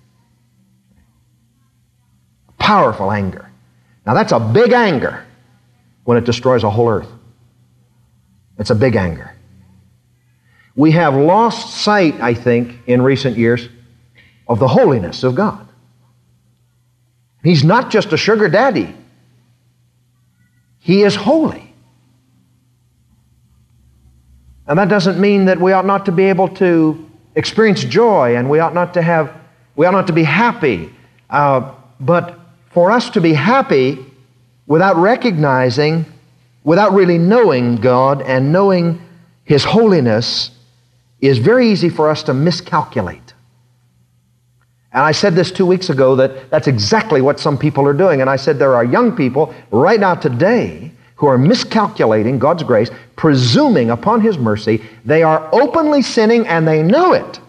Powerful anger. Now that's a big anger when it destroys a whole earth. It's a big anger. We have lost sight, I think, in recent years of the holiness of God. He's not just a sugar daddy. He is holy. And that doesn't mean that we ought not to be able to experience joy and we ought not to have, we ought not to be happy. Uh, but for us to be happy without recognizing, without really knowing God and knowing His holiness is very easy for us to miscalculate. And I said this two weeks ago that that's exactly what some people are doing. And I said there are young people right now today who are miscalculating God's grace, presuming upon His mercy. They are openly sinning and they know it.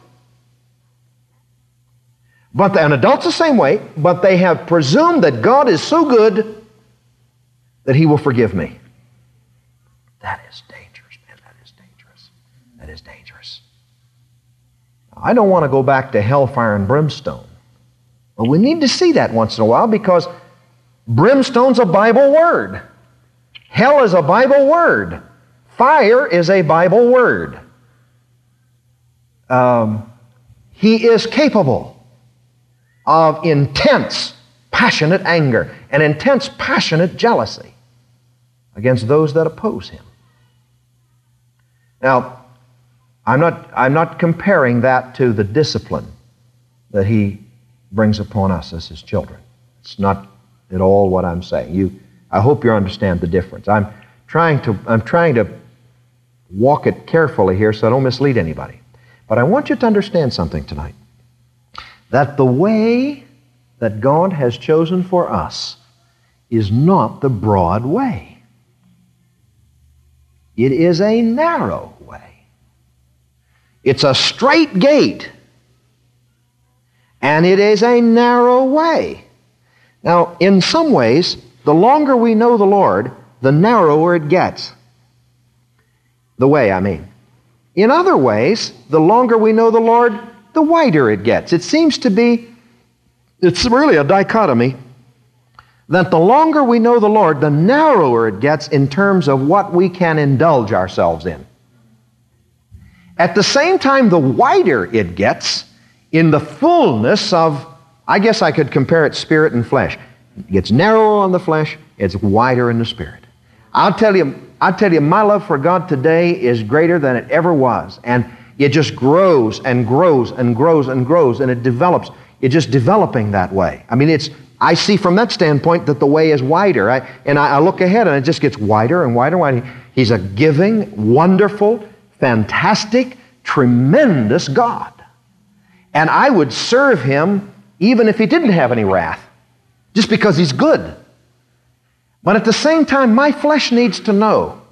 But the, and adults the same way, but they have presumed that God is so good that He will forgive me. That is dangerous, man. That is dangerous. That is dangerous. I don't want to go back to hellfire and brimstone. But we need to see that once in a while because brimstone's a Bible word. Hell is a Bible word. Fire is a Bible word. Um, he is capable of intense passionate anger, an intense passionate jealousy against those that oppose him. Now, I'm not, I'm not comparing that to the discipline that he brings upon us as his children. It's not at all what I'm saying. You, I hope you understand the difference. I'm trying to, I'm trying to walk it carefully here so I don't mislead anybody. But I want you to understand something tonight. That the way that God has chosen for us is not the broad way. It is a narrow way. It's a straight gate, and it is a narrow way. Now, in some ways, the longer we know the Lord, the narrower it gets. The way, I mean. In other ways, the longer we know the Lord, the wider it gets. It seems to be, it's really a dichotomy, that the longer we know the Lord, the narrower it gets in terms of what we can indulge ourselves in. At the same time, the wider it gets in the fullness of, I guess I could compare it spirit and flesh. It gets narrower on the flesh, it's wider in the spirit. I'll tell you, I'll tell you, my love for God today is greater than it ever was. And it just grows and grows and grows and grows, and it develops. It's just developing that way. I mean, it's, I see from that standpoint that the way is wider. I, and I, I look ahead, and it just gets wider and wider and wider. He's a giving, wonderful, fantastic, tremendous God. And I would serve Him even if He didn't have any wrath, just because He's good. But at the same time, my flesh needs to know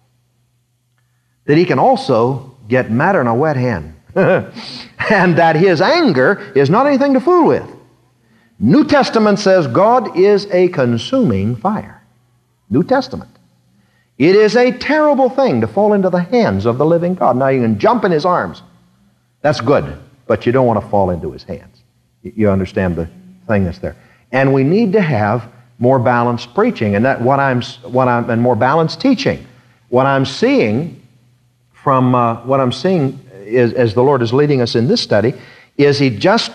that He can also get madder than a wet hen. And that His anger is not anything to fool with. New Testament says God is a consuming fire. New Testament. It is a terrible thing to fall into the hands of the living God. Now you can jump in His arms. That's good, but you don't want to fall into His hands. You understand the thing that's there. And we need to have more balanced preaching, and that what I'm, what I'm, and more balanced teaching. What I'm seeing from uh, what I'm seeing is, as the Lord is leading us in this study, is He just,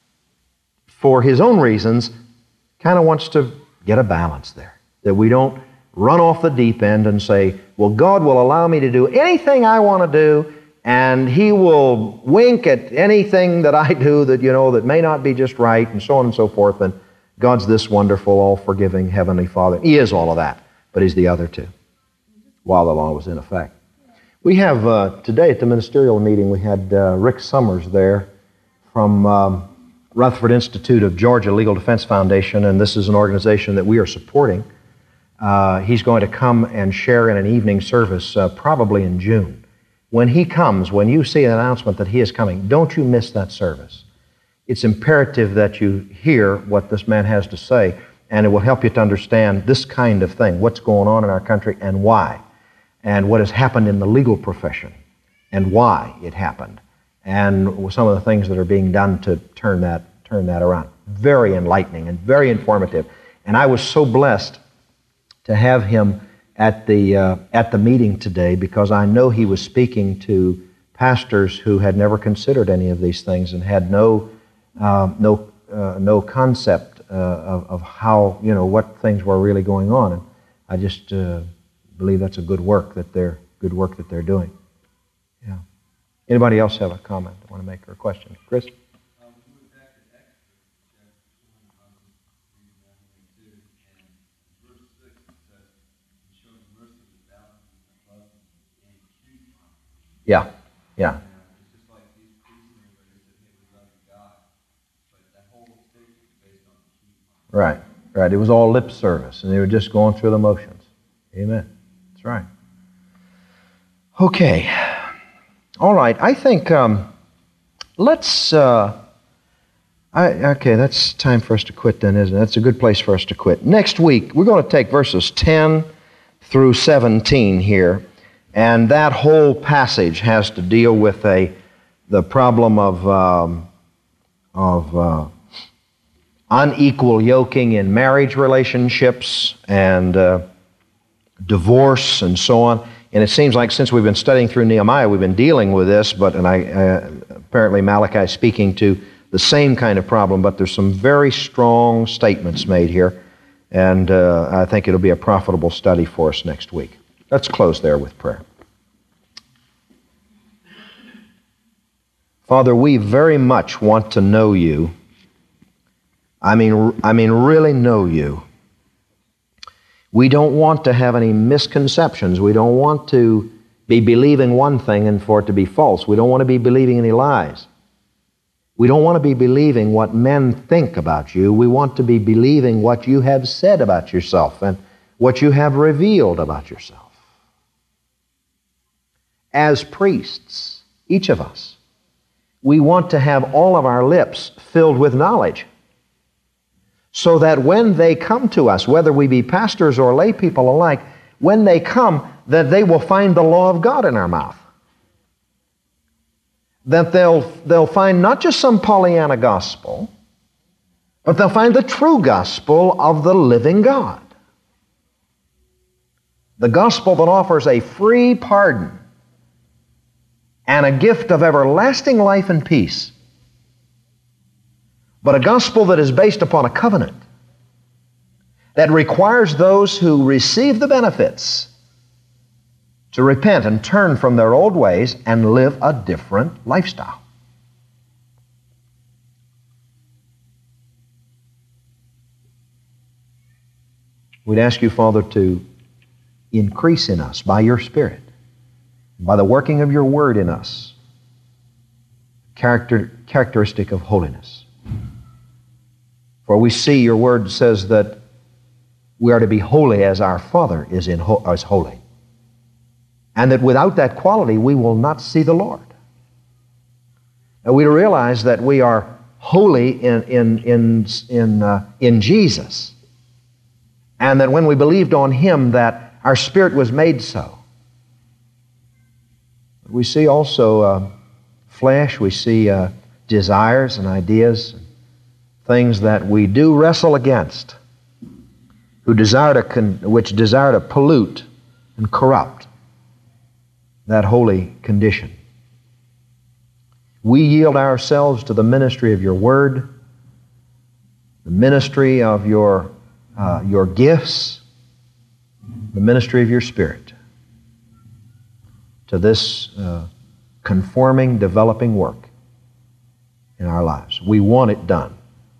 for His own reasons, kind of wants to get a balance there. That we don't run off the deep end and say, well, God will allow me to do anything I want to do, and He will wink at anything that I do that, you know, that may not be just right, and so on and so forth. And God's this wonderful, all-forgiving Heavenly Father. He is all of that, but He's the other two, while the law was in effect. We have, uh, today at the ministerial meeting, we had uh, Rick Summers there from um, Rutherford Institute of Georgia Legal Defense Foundation, and this is an organization that we are supporting. Uh, he's going to come and share in an evening service uh, probably in June. When he comes, when you see an announcement that he is coming, don't you miss that service. It's imperative that you hear what this man has to say, and it will help you to understand this kind of thing, what's going on in our country and why, and what has happened in the legal profession and why it happened, and some of the things that are being done to turn that, turn that around. Very enlightening and very informative. And I was so blessed to have him at the, uh, at the meeting today, because I know he was speaking to pastors who had never considered any of these things and had no Uh, no, uh, no concept uh, of, of how, you know, what things were really going on. And I just uh, believe that's a good work that they're good work that they're doing. Yeah. Anybody else have a comment I want to make or a question? Chris? Yeah. Yeah. Right, right. It was all lip service, and they were just going through the motions. Amen. That's right. Okay. All right. I think um, let's. Uh, I, okay, that's time for us to quit then, isn't it? That's a good place for us to quit. Next week, we're going to take verses ten through seventeen here, and that whole passage has to deal with a the problem of um, of. Uh, unequal yoking in marriage relationships and uh, divorce and so on. And it seems like since we've been studying through Nehemiah, we've been dealing with this, but and I uh, apparently Malachi is speaking to the same kind of problem, but there's some very strong statements made here, and uh, I think it'll be a profitable study for us next week. Let's close there with prayer. Father, we very much want to know you. I mean, I mean, really know you. We don't want to have any misconceptions. We don't want to be believing one thing and for it to be false. We don't want to be believing any lies. We don't want to be believing what men think about you. We want to be believing what you have said about yourself and what you have revealed about yourself. As priests, each of us, we want to have all of our lips filled with knowledge, so that when they come to us, whether we be pastors or lay people alike, when they come, that they will find the law of God in our mouth. That they'll, they'll find not just some Pollyanna gospel, but they'll find the true gospel of the living God. The gospel that offers a free pardon and a gift of everlasting life and peace, but a gospel that is based upon a covenant that requires those who receive the benefits to repent and turn from their old ways and live a different lifestyle. We'd ask you, Father, to increase in us by your Spirit, by the working of your Word in us, character, characteristic of holiness. For we see your Word says that we are to be holy as our Father is in ho- is holy. And that without that quality, we will not see the Lord. And we realize that we are holy in, in, in, in, uh, in Jesus. And that when we believed on Him, that our spirit was made so. We see also uh, flesh, we see uh, desires and ideas, things that we do wrestle against, who desire to con- which desire to pollute and corrupt that holy condition. We yield ourselves to the ministry of your Word, the ministry of your, uh, your gifts, the ministry of your Spirit, to this uh, conforming, developing work in our lives. We want it done.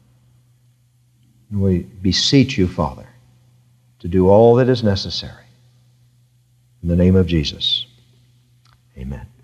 We beseech you, Father, to do all that is necessary. In the name of Jesus, amen.